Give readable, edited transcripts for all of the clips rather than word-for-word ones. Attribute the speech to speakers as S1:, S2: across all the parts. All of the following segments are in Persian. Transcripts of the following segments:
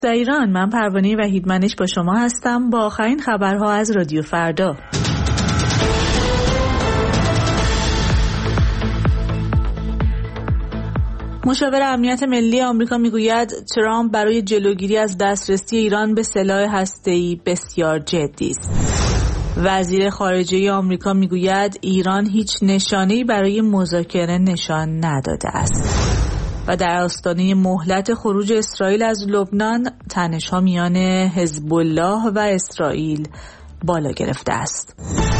S1: در ایران، من پروانه وحیدمنش با شما هستم با آخرین خبرها از رادیو فردا. مشاور امنیت ملی آمریکا میگوید ترامپ برای جلوگیری از دسترسی ایران به سلاح هسته‌ای بسیار جدی است. وزیر خارجه آمریکا میگوید ایران هیچ نشانه‌ای برای مذاکره نشان نداده است. و در آستانه مهلت خروج اسرائیل از لبنان، تنش‌ها میان حزب الله و اسرائیل بالا گرفته است.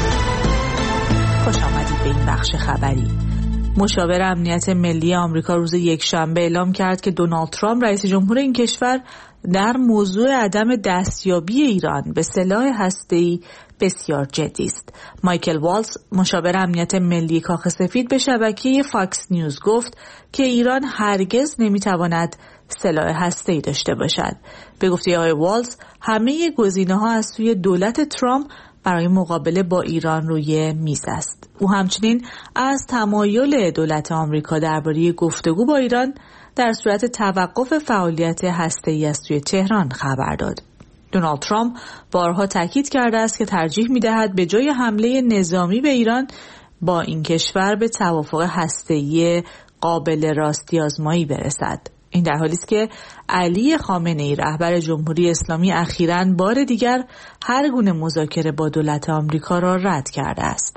S1: خوش آمدید به این بخش خبری. مشاور امنیت ملی آمریکا روز یکشنبه اعلام کرد که دونالد ترامپ رئیس جمهور این کشور در موضوع عدم دستیابی ایران به سلاح هسته‌ای بسیار جدی است. مایکل والتز، مشاور امنیت ملی کاخ سفید، به شبکه فاکس نیوز گفت که ایران هرگز نمیتواند سلاح هسته‌ای داشته باشد. به گفته آقای والتز، همه گزینه‌ها از سوی دولت ترامپ برای مقابله با ایران روی میز است. او همچنین از تمایل دولت آمریکا درباره گفتگو با ایران در صورت توقف فعالیت هسته‌ای از سوی تهران خبر داد. دونالد ترامپ بارها تاکید کرده است که ترجیح می‌دهد به جای حمله نظامی به ایران با این کشور به توافق هسته‌ای قابل راستی آزمایی برسد. این در حالی است که علی خامنه‌ای، رهبر جمهوری اسلامی، اخیراً بار دیگر هر گونه مذاکره با دولت آمریکا را رد کرده است.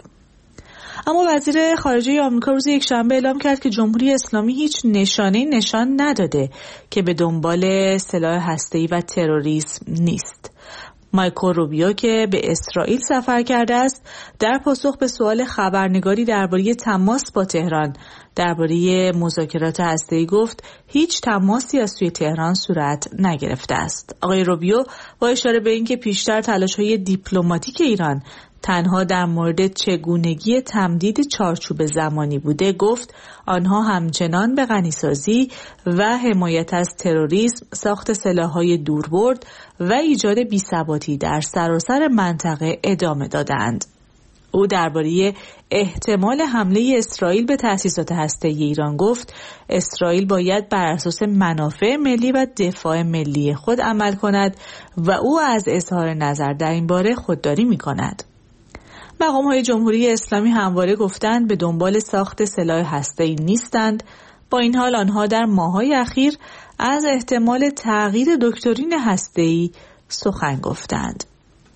S1: اما وزیر خارجه آمریکا روز یکشنبه اعلام کرد که جمهوری اسلامی هیچ نشانه‌ای نشان نداده که به دنبال سلاح هسته‌ای و تروریسم نیست. مایکو روبیو که به اسرائیل سفر کرده است، در پاسخ به سوال خبرنگاری درباره تماس با تهران درباره مذاکرات هسته‌ای گفت هیچ تماسی از سوی تهران صورت نگرفته است. آقای روبیو با اشاره به اینکه پیشتر تلاش‌های دیپلماتیک ایران تنها در مورد چگونگی تمدید چارچوب زمانی بوده، گفت آنها همچنان به غنیسازی و حمایت از تروریسم، ساخت سلاح‌های دوربرد و ایجاد بی‌ثباتی در سراسر منطقه ادامه دادند. او درباره احتمال حمله اسرائیل به تأسیسات هسته‌ای ایران گفت اسرائیل باید بر اساس منافع ملی و دفاع ملی خود عمل کند و او از اظهار نظر در این باره خودداری می‌کند. مقام‌های جمهوری اسلامی همواره گفتند به دنبال ساخت سلاح هسته‌ای نیستند. با این حال آنها در ماه‌های اخیر از احتمال تغییر دکترین هسته‌ای سخن گفتند.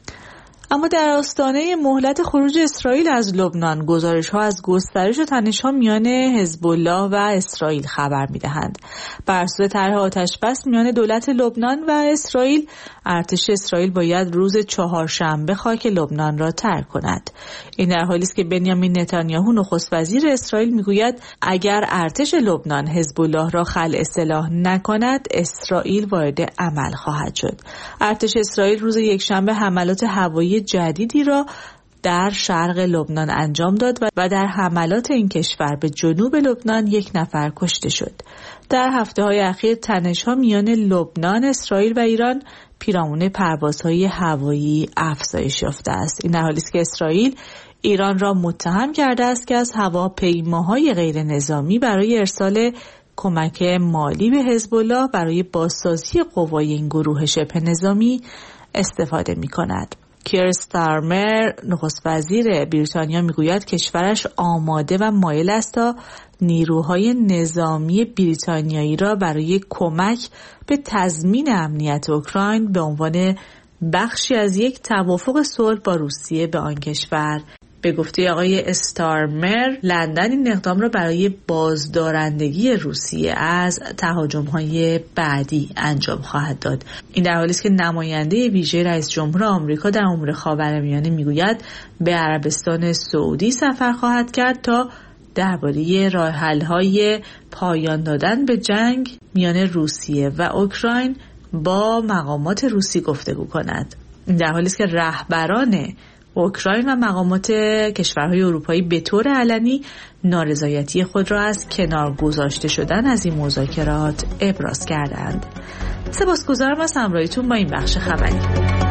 S1: اما در آستانه مهلت خروج اسرائیل از لبنان، گزارش‌ها از گسترش تنش‌ها میان حزب الله و اسرائیل خبر می‌دهند. بر اساس طرح آتش‌بس میان دولت لبنان و اسرائیل، ارتش اسرائیل باید روز چهارشنبه خاک لبنان را ترک کند. این در حالی است که بنیامین نتانیاهو، نخست وزیر اسرائیل، میگوید اگر ارتش لبنان حزب الله را خلع سلاح نکند، اسرائیل وارد عمل خواهد شد. ارتش اسرائیل روز یکشنبه حملات هوایی جدیدی را در شرق لبنان انجام داد و در حملات این کشور به جنوب لبنان 1 نفر کشته شد. در هفته‌های اخیر تنش‌ها میان لبنان، اسرائیل و ایران پیرامون پروازهای هوایی افزایش یافته است. این در حالی است که اسرائیل ایران را متهم کرده است که از هواپیماهای غیر نظامی برای ارسال کمک مالی به حزب الله برای بازسازی قوای این گروه شبه نظامی استفاده می‌کند. کیر استارمر، نخست وزیر بریتانیا، میگوید کشورش آماده و مایل است تا نیروهای نظامی بریتانیایی را برای کمک به تضمین امنیت اوکراین به عنوان بخشی از یک توافق صلح با روسیه به آن کشور. به گفته آقای استارمر، لندن این اقدام را برای بازدارندگی روسیه از تهاجم‌های بعدی انجام خواهد داد. این در حالی است که نماینده ویژه رئیس جمهور آمریکا در امور خاورمیانه میگوید به عربستان سعودی سفر خواهد کرد تا درباره راه حل‌های پایان دادن به جنگ میان روسیه و اوکراین با مقامات روسی گفتگو کند. این در حالی است که رهبران اوکراین و مقامات کشورهای اروپایی به طور علنی نارضایتی خود را از کنار گذاشته شدن از این مذاکرات ابراز کردند. سپاسگزارم از همراهیتون با این بخش خبری.